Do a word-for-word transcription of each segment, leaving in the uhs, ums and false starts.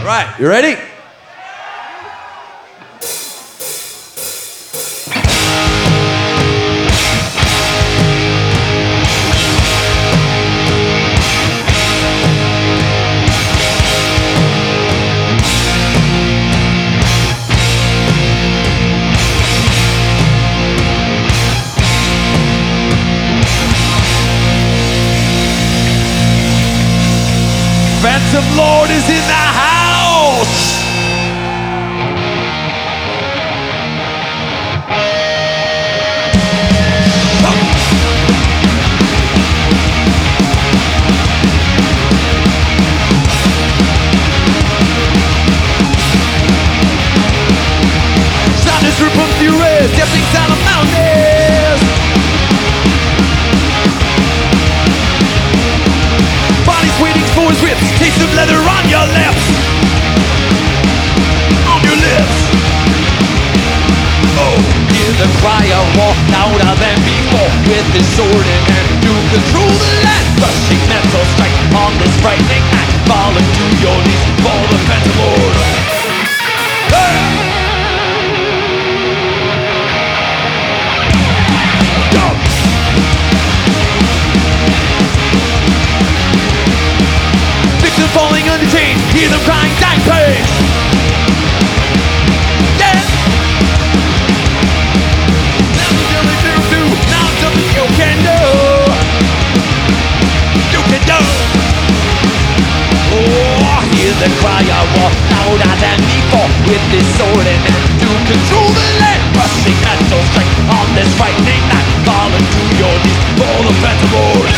All right, you ready? Phantom Lord is in the house. Sound is from furious, stepping down the mountains. Body's waiting for his ribs. Taste of leather on your lips. On your lips. Oh, hear the cry of war louder than before. With his sword in hand to control the land. Rushing mental strike on this frightening night. Falling to your knees for the Phantom Lord. Hey! Falling under chains, hear them crying, dying pain. Yeah. Now there's nothing to do, now it's something you can do. You can do. Oh, hear the cry of war louder than before. With his sword in hand to control the land. Rushing mental strength on this frightening night. Falling to your knees for the Phantom Lord.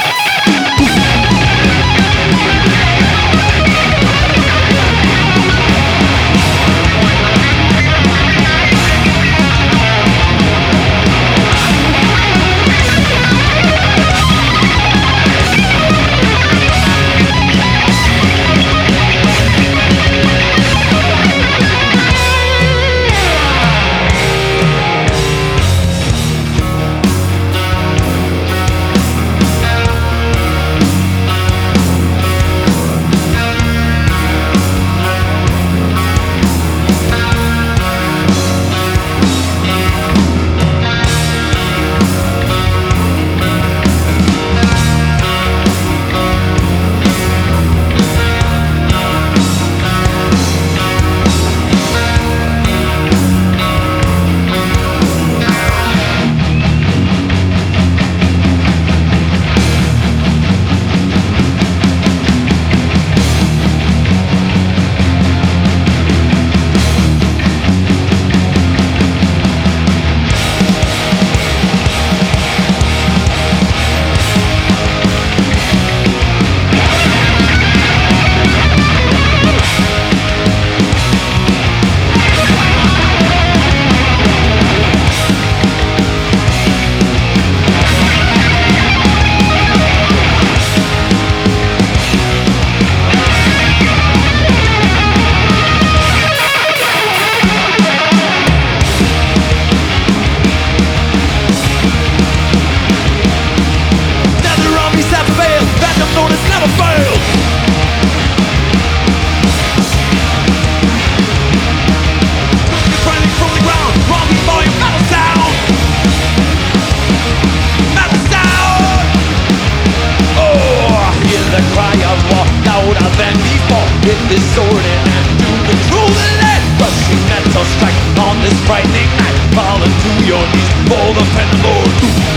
With his sword in hand to control the land. Rushing mental strike on this frightening night. Falling to your knees for the Phantom Lord.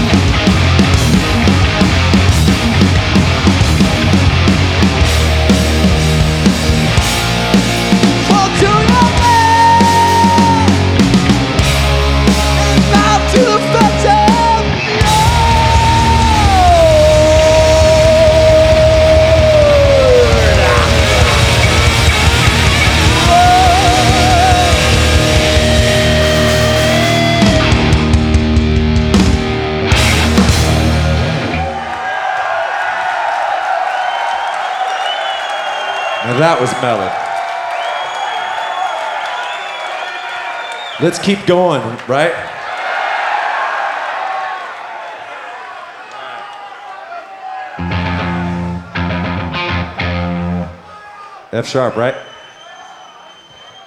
Fall to your land and bow to the Phantom Lord. Now that was melon. Let's keep going, right? F sharp, right?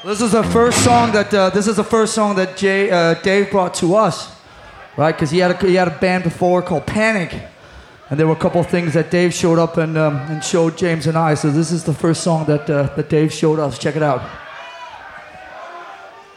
This is the first song that uh, this is the first song that Jay, uh, Dave brought to us, right? Because he had a, he had a band before called Panic, and there were a couple of things that Dave showed up and um, and showed James and I. So this is the first song that uh, that Dave showed us. Check it out.